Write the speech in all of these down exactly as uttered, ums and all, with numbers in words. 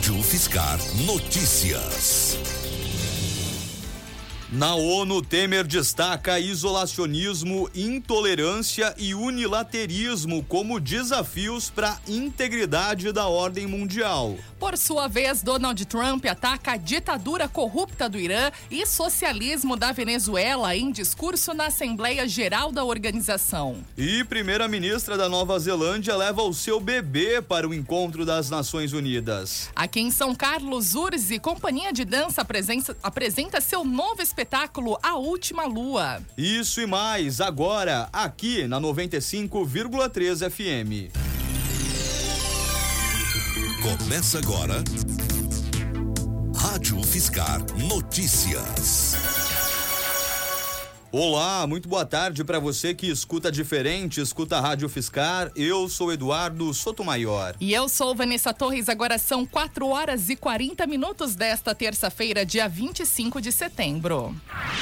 Rádio Fiscar Notícias. Na ONU, Temer destaca isolacionismo, intolerância e unilaterismo como desafios para a integridade da ordem mundial. Por sua vez, Donald Trump ataca a ditadura corrupta do Irã e socialismo da Venezuela em discurso na Assembleia Geral da organização. E primeira-ministra da Nova Zelândia leva o seu bebê para o encontro das Nações Unidas. Aqui em São Carlos, Urzi, companhia de dança, apresenta, apresenta seu novo espetáculo A Última Lua. Isso e mais agora, aqui na noventa e cinco vírgula três F M. Começa agora Rádio Fiscar Notícias. Olá, muito boa tarde para você que escuta diferente, escuta a Rádio Fiscar. Eu sou Eduardo Sotomayor. E eu sou Vanessa Torres. Agora são quatro horas e quarenta minutos desta terça-feira, dia vinte e cinco de setembro.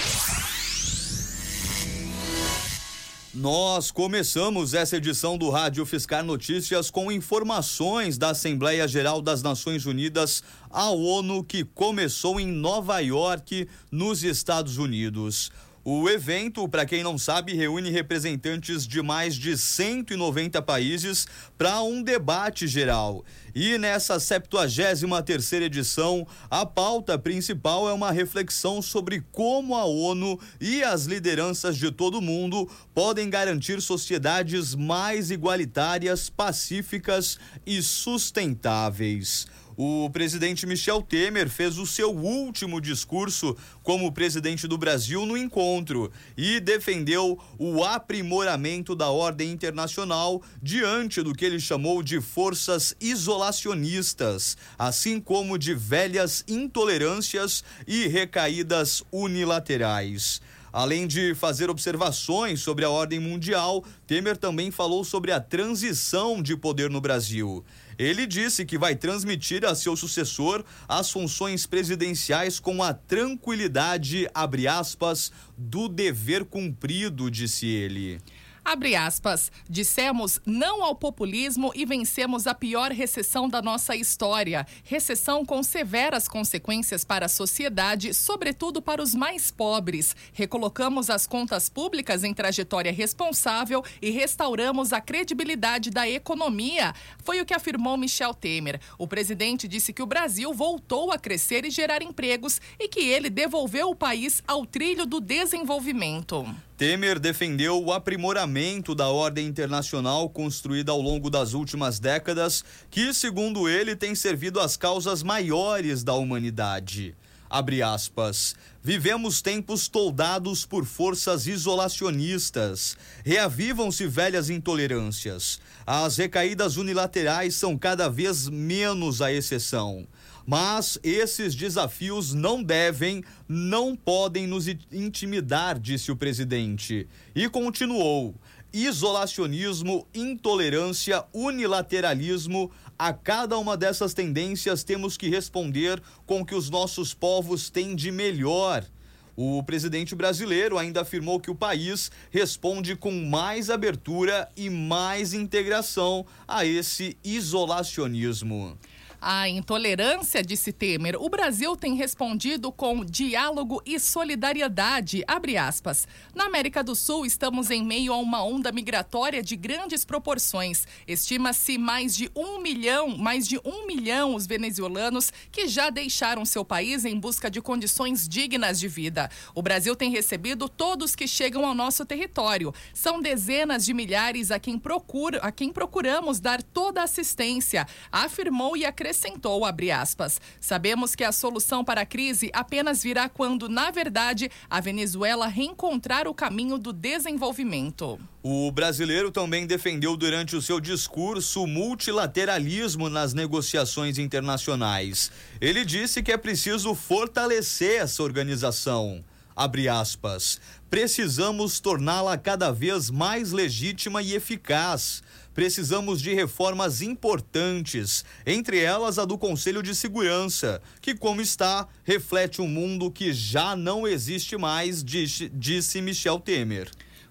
Nós começamos essa edição do Rádio Fiscar Notícias com informações da Assembleia Geral das Nações Unidas, a ONU, que começou em Nova York, nos Estados Unidos. O evento, para quem não sabe, reúne representantes de mais de cento e noventa países para um debate geral. E nessa septuagésima terceira edição, a pauta principal é uma reflexão sobre como a ONU e as lideranças de todo o mundo podem garantir sociedades mais igualitárias, pacíficas e sustentáveis. O presidente Michel Temer fez o seu último discurso como presidente do Brasil no encontro e defendeu o aprimoramento da ordem internacional diante do que ele chamou de forças isolacionistas, assim como de velhas intolerâncias e recaídas unilaterais. Além de fazer observações sobre a ordem mundial, Temer também falou sobre a transição de poder no Brasil. Ele disse que vai transmitir a seu sucessor as funções presidenciais com a tranquilidade, abre aspas, do dever cumprido, disse ele. Abre aspas, dissemos não ao populismo e vencemos a pior recessão da nossa história. Recessão com severas consequências para a sociedade, sobretudo para os mais pobres. Recolocamos as contas públicas em trajetória responsável e restauramos a credibilidade da economia. Foi o que afirmou Michel Temer. O presidente disse que o Brasil voltou a crescer e gerar empregos e que ele devolveu o país ao trilho do desenvolvimento. Temer defendeu o aprimoramento da ordem internacional construída ao longo das últimas décadas, que, segundo ele, tem servido às causas maiores da humanidade. Abre aspas. Vivemos tempos toldados por forças isolacionistas. Reavivam-se velhas intolerâncias. As recaídas unilaterais são cada vez menos a exceção. Mas esses desafios não devem, não podem nos intimidar, disse o presidente. E continuou: isolacionismo, intolerância, unilateralismo, a cada uma dessas tendências temos que responder com o que os nossos povos têm de melhor. O presidente brasileiro ainda afirmou que o país responde com mais abertura e mais integração a esse isolacionismo. A intolerância, disse Temer, o Brasil tem respondido com diálogo e solidariedade, abre aspas. Na América do Sul, estamos em meio a uma onda migratória de grandes proporções. Estima-se mais de um milhão, mais de um milhão os venezuelanos que já deixaram seu país em busca de condições dignas de vida. O Brasil tem recebido todos que chegam ao nosso território. São dezenas de milhares a quem, procura, a quem procuramos dar toda a assistência, afirmou e acrescentou. Acrescentou, abre aspas. Sabemos que a solução para a crise apenas virá quando, na verdade, a Venezuela reencontrar o caminho do desenvolvimento. O brasileiro também defendeu durante o seu discurso o multilateralismo nas negociações internacionais. Ele disse que é preciso fortalecer essa organização. Abre aspas. Precisamos torná-la cada vez mais legítima e eficaz. Precisamos de reformas importantes, entre elas a do Conselho de Segurança, que, como está, reflete um mundo que já não existe mais, disse, disse Michel Temer.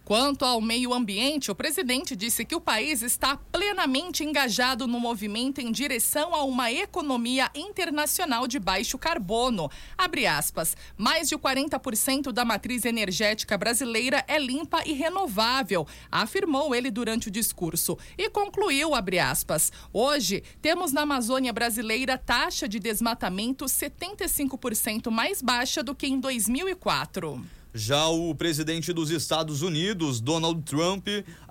Quanto ao meio ambiente, o presidente disse que o país está plenamente engajado no movimento em direção a uma economia internacional de baixo carbono. Abre aspas, mais de quarenta por cento da matriz energética brasileira é limpa e renovável, afirmou ele durante o discurso. E concluiu, abre aspas, hoje temos na Amazônia brasileira taxa de desmatamento setenta e cinco por cento mais baixa do que em dois mil e quatro. Já o presidente dos Estados Unidos, Donald Trump,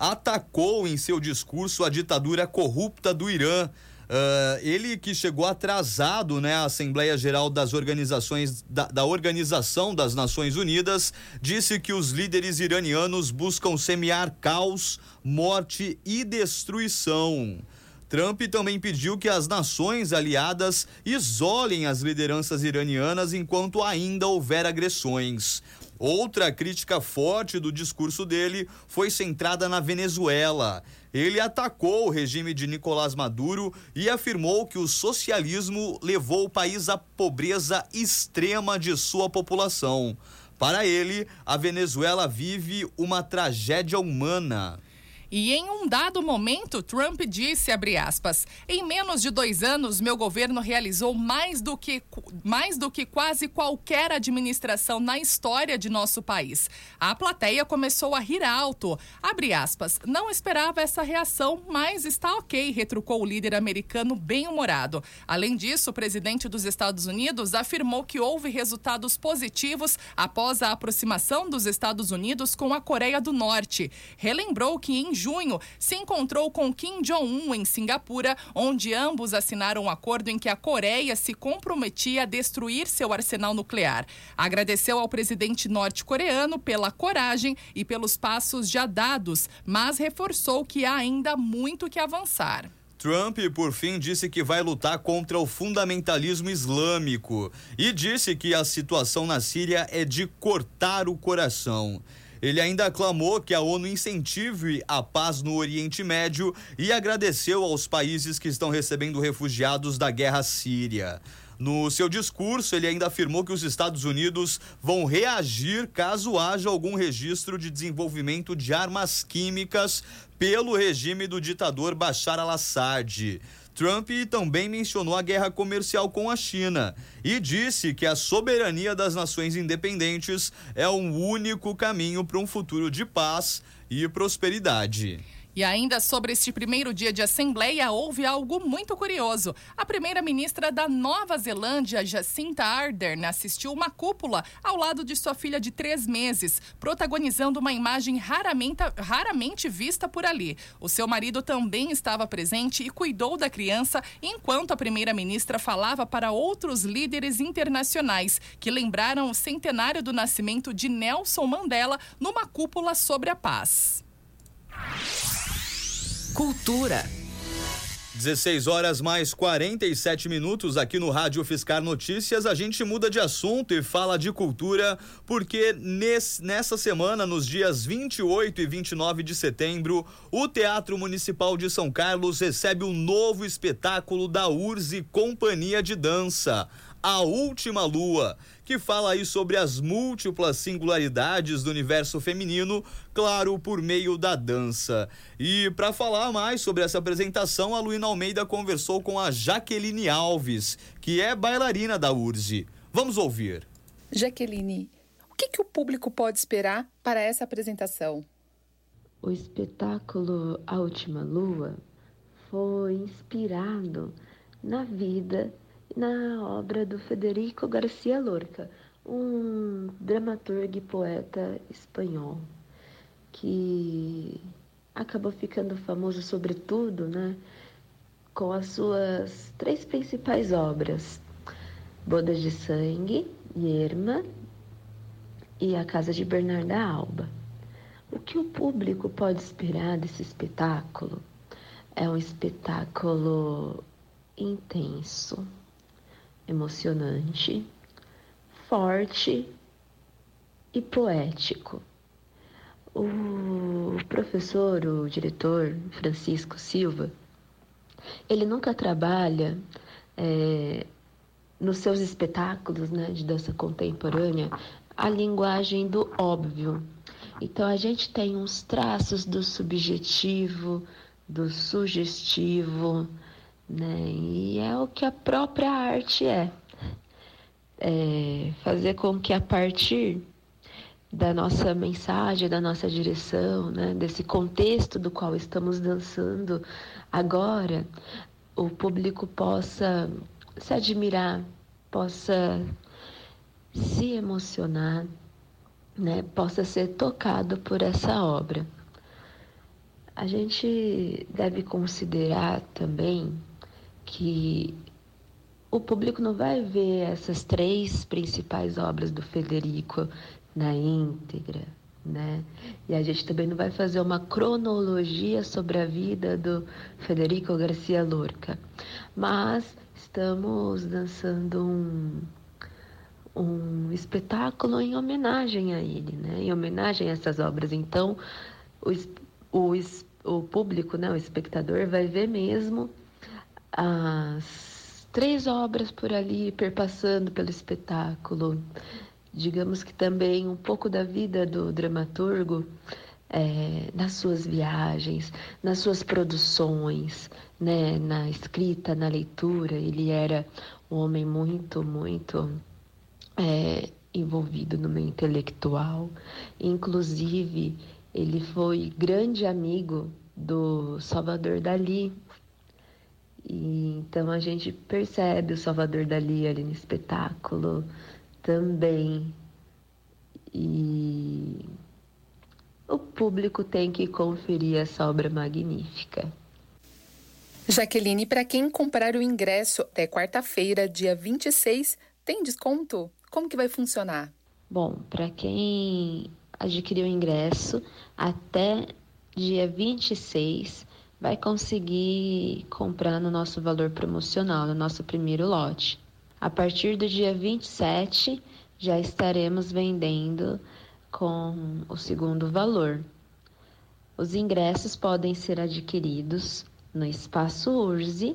atacou em seu discurso a ditadura corrupta do Irã. Uh, ele que chegou atrasado, né, à Assembleia Geral das Organizações da, da Organização das Nações Unidas, disse que os líderes iranianos buscam semear caos, morte e destruição. Trump também pediu que as nações aliadas isolem as lideranças iranianas enquanto ainda houver agressões. Outra crítica forte do discurso dele foi centrada na Venezuela. Ele atacou o regime de Nicolás Maduro e afirmou que o socialismo levou o país à pobreza extrema de sua população. Para ele, a Venezuela vive uma tragédia humana. E em um dado momento, Trump disse, abre aspas, em menos de dois anos, meu governo realizou mais do que, mais do que quase qualquer administração na história de nosso país. A plateia começou a rir alto, abre aspas, não esperava essa reação, mas está ok, retrucou o líder americano bem-humorado. Além disso, o presidente dos Estados Unidos afirmou que houve resultados positivos após a aproximação dos Estados Unidos com a Coreia do Norte. Relembrou que em junho, se encontrou com Kim Jong-un em Singapura, onde ambos assinaram um acordo em que a Coreia se comprometia a destruir seu arsenal nuclear. Agradeceu ao presidente norte-coreano pela coragem e pelos passos já dados, mas reforçou que há ainda muito que avançar. Trump, por fim, disse que vai lutar contra o fundamentalismo islâmico e disse que a situação na Síria é de cortar o coração. Ele ainda aclamou que a ONU incentive a paz no Oriente Médio e agradeceu aos países que estão recebendo refugiados da guerra síria. No seu discurso, ele ainda afirmou que os Estados Unidos vão reagir caso haja algum registro de desenvolvimento de armas químicas pelo regime do ditador Bashar al-Assad. Trump também mencionou a guerra comercial com a China e disse que a soberania das nações independentes é o único caminho para um futuro de paz e prosperidade. E ainda sobre este primeiro dia de Assembleia, houve algo muito curioso. A primeira-ministra da Nova Zelândia, Jacinda Ardern, assistiu uma cúpula ao lado de sua filha de três meses, protagonizando uma imagem raramente, raramente vista por ali. O seu marido também estava presente e cuidou da criança, enquanto a primeira-ministra falava para outros líderes internacionais, que lembraram o centenário do nascimento de Nelson Mandela numa cúpula sobre a paz. Cultura. dezesseis horas mais quarenta e sete minutos aqui no Rádio Fiscar Notícias. A gente muda de assunto e fala de cultura, porque nesse, nessa semana, nos dias vinte e oito e vinte e nove de setembro, o Teatro Municipal de São Carlos recebe um novo espetáculo da U R S S Companhia de Dança, A Última Lua, que fala aí sobre as múltiplas singularidades do universo feminino, claro, por meio da dança. E para falar mais sobre essa apresentação, a Luína Almeida conversou com a Jaqueline Alves, que é bailarina da U R S S. Vamos ouvir. Jaqueline, o que, que o público pode esperar para essa apresentação? O espetáculo A Última Lua foi inspirado na vida na obra do Federico García Lorca, um dramaturgo e poeta espanhol, que acabou ficando famoso sobretudo, né, com as suas três principais obras, Bodas de Sangue, Yerma e A Casa de Bernarda Alba. O que o público pode esperar desse espetáculo é um espetáculo intenso, emocionante, forte e poético. O professor, o diretor Francisco Silva, ele nunca trabalha é, nos seus espetáculos, né, de dança contemporânea a linguagem do óbvio. Então a gente tem uns traços do subjetivo, do sugestivo, né? E é o que a própria arte é. É fazer com que a partir da nossa mensagem, da nossa direção, né? Desse contexto do qual estamos dançando agora, o público possa se admirar, possa se emocionar, né? Possa ser tocado por essa obra. A gente deve considerar também que o público não vai ver essas três principais obras do Federico na íntegra, né? E a gente também não vai fazer uma cronologia sobre a vida do Federico Garcia Lorca, mas estamos dançando um, um espetáculo em homenagem a ele, né? Em homenagem a essas obras. Então, o, o, o público, né? O espectador vai ver mesmo as três obras por ali, perpassando pelo espetáculo. Digamos que também um pouco da vida do dramaturgo, é, nas suas viagens, nas suas produções, né, na escrita, na leitura. Ele era um homem muito, muito é, envolvido no meio intelectual. Inclusive, ele foi grande amigo do Salvador Dalí. E, então a gente percebe o Salvador Dalí ali no espetáculo também. E o público tem que conferir essa obra magnífica. Jaqueline, para quem comprar o ingresso até quarta-feira, dia vinte e seis, tem desconto? Como que vai funcionar? Bom, para quem adquirir o ingresso até dia vinte e seis, vai conseguir comprar no nosso valor promocional, no nosso primeiro lote. A partir do dia vinte e sete, já estaremos vendendo com o segundo valor. Os ingressos podem ser adquiridos no Espaço Urze,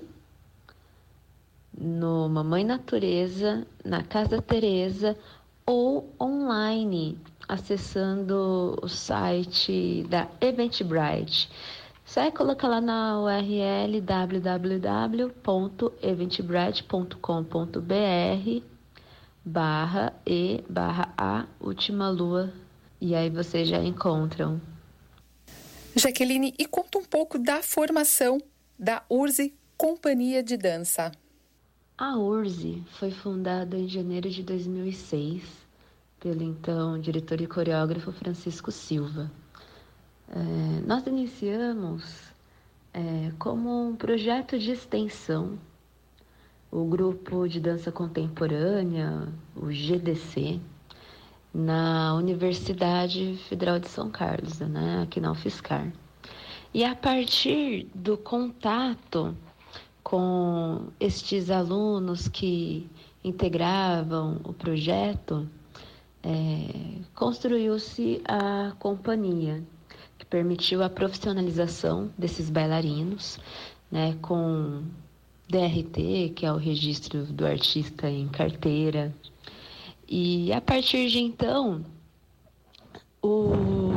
no Mamãe Natureza, na Casa Teresa ou online, acessando o site da Eventbrite. Só é colocar lá na U R L w w w ponto eventbrite ponto com ponto b r barra e barra a última lua, e aí vocês já encontram. Jaqueline, e conta um pouco da formação da Urze Companhia de Dança. A Urze foi fundada em janeiro de dois mil e seis pelo então diretor e coreógrafo Francisco Silva. É, nós iniciamos é, como um projeto de extensão o grupo de dança contemporânea, o G D C, na Universidade Federal de São Carlos, né, aqui na UFSCar. E a partir do contato com estes alunos que integravam o projeto, é, construiu-se a companhia, que permitiu a profissionalização desses bailarinos, né, com D R T, que é o registro do artista em carteira. E a partir de então, o,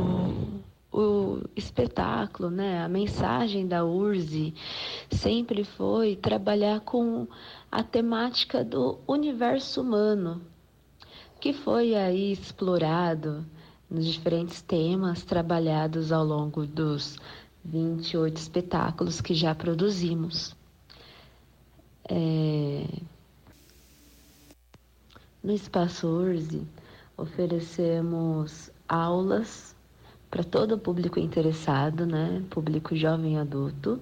o espetáculo, né, a mensagem da Urze sempre foi trabalhar com a temática do universo humano, que foi aí explorado nos diferentes temas trabalhados ao longo dos vinte e oito espetáculos que já produzimos. É... No Espaço Urze, oferecemos aulas para todo o público interessado, né? Público jovem e adulto,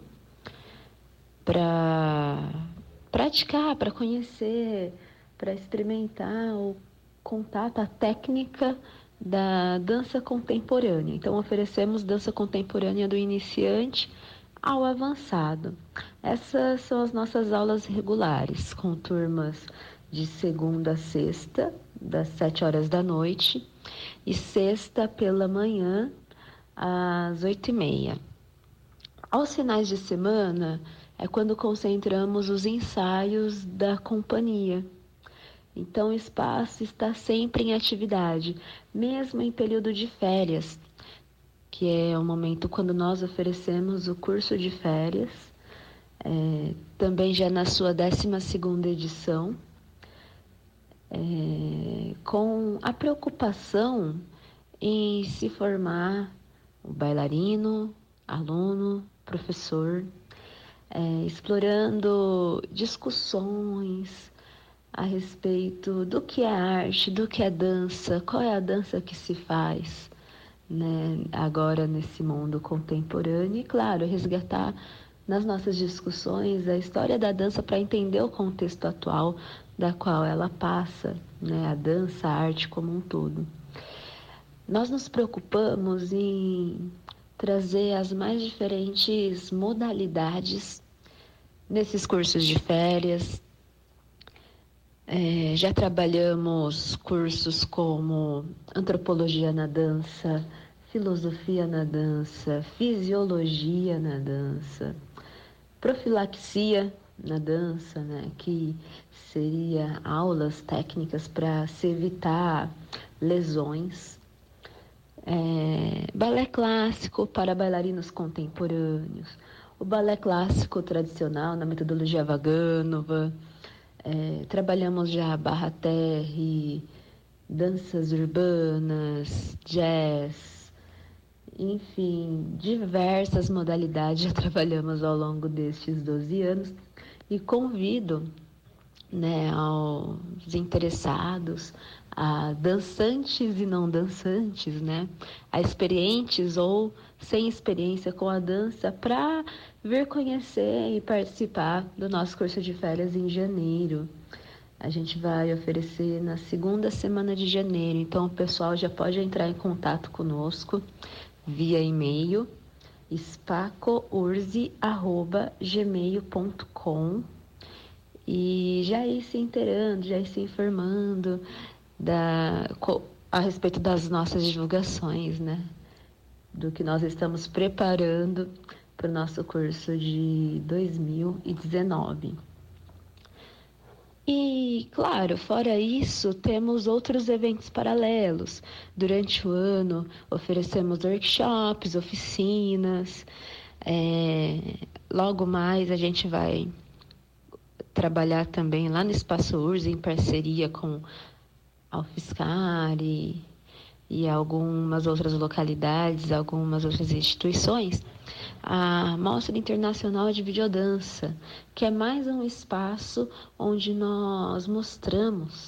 para praticar, para conhecer, para experimentar o contato, a técnica da dança contemporânea. Então, oferecemos dança contemporânea do iniciante ao avançado. Essas são as nossas aulas regulares, com turmas de segunda a sexta, das sete horas da noite, e sexta pela manhã, às oito e meia. Aos finais de semana, é quando concentramos os ensaios da companhia. Então, o espaço está sempre em atividade, mesmo em período de férias. que é o momento quando nós oferecemos o curso de férias, é, também já na sua décima segunda edição, é, com a preocupação em se formar o bailarino, aluno, professor, é, explorando discussões a respeito do que é arte, do que é dança, qual é a dança que se faz, né, agora nesse mundo contemporâneo, e claro, resgatar nas nossas discussões a história da dança para entender o contexto atual da qual ela passa, né, a dança, a arte como um todo. Nós nos preocupamos em trazer as mais diferentes modalidades nesses cursos de férias. É, já trabalhamos cursos como antropologia na dança, filosofia na dança, fisiologia na dança, profilaxia na dança, né, que seria aulas técnicas para se evitar lesões. É, balé clássico para bailarinos contemporâneos, o balé clássico tradicional na metodologia Vaganova. É, trabalhamos já barra terre, danças urbanas, jazz, enfim, diversas modalidades já trabalhamos ao longo destes doze anos, e convido, né, aos interessados, a dançantes e não dançantes, né, a experientes ou sem experiência com a dança, para vir conhecer e participar do nosso curso de férias em janeiro. A gente vai oferecer na segunda semana de janeiro, então o pessoal já pode entrar em contato conosco via e-mail spacourzi arroba gmail ponto com e já ir se inteirando, já ir se informando da, a respeito das nossas divulgações, né? Do que nós estamos preparando para o nosso curso de dois mil e dezenove. E, claro, fora isso, temos outros eventos paralelos. Durante o ano, oferecemos workshops, oficinas. É, logo mais, a gente vai trabalhar também lá no Espaço Urzi, em parceria com a UFSCar e, e algumas outras localidades, algumas outras instituições, a Mostra Internacional de Videodança, que é mais um espaço onde nós mostramos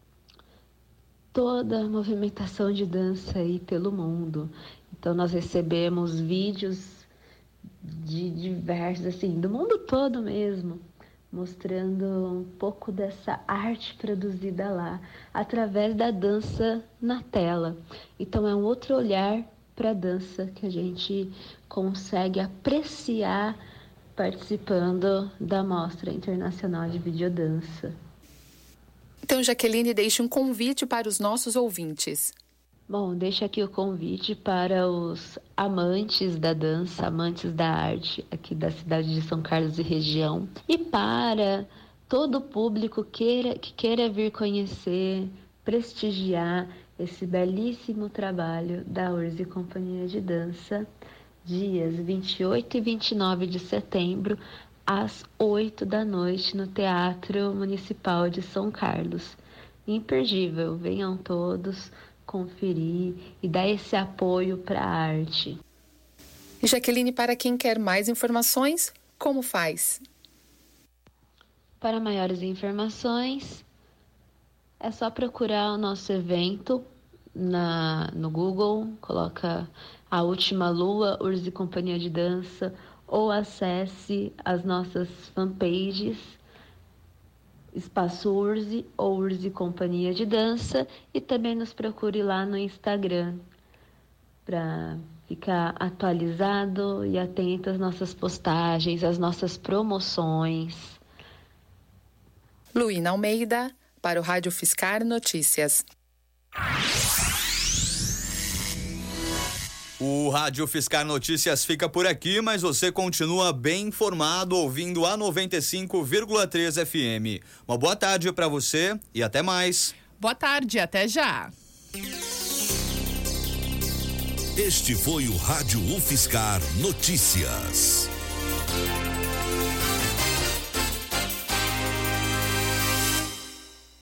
toda a movimentação de dança aí pelo mundo. Então, nós recebemos vídeos de diversos, assim, do mundo todo mesmo, mostrando um pouco dessa arte produzida lá, através da dança na tela. Então, é um outro olhar para a dança que a gente consegue apreciar participando da Mostra Internacional de Videodança. Então, Jaqueline, deixe um convite para os nossos ouvintes. Bom, deixo aqui o convite para os amantes da dança, amantes da arte aqui da cidade de São Carlos e região, e para todo o público queira, que queira vir conhecer, prestigiar esse belíssimo trabalho da Urzi Companhia de Dança, dias vinte e oito e vinte e nove de setembro, às oito da noite, no Teatro Municipal de São Carlos. Imperdível, venham todos conferir e dar esse apoio para a arte. Jaqueline, para quem quer mais informações, como faz? Para maiores informações, é só procurar o nosso evento na, no Google, coloca A Última Lua, Urzi Companhia de Dança, ou acesse as nossas fanpages, Espaço Urzi ou Urzi Companhia de Dança, e também nos procure lá no Instagram para ficar atualizado e atento às nossas postagens, às nossas promoções. Luína Almeida, para o Rádio UFSCar Notícias. O Rádio UFSCar Notícias fica por aqui, mas você continua bem informado ouvindo a noventa e cinco vírgula três F M. Uma boa tarde para você e até mais. Boa tarde, até já. Este foi o Rádio UFSCar Notícias.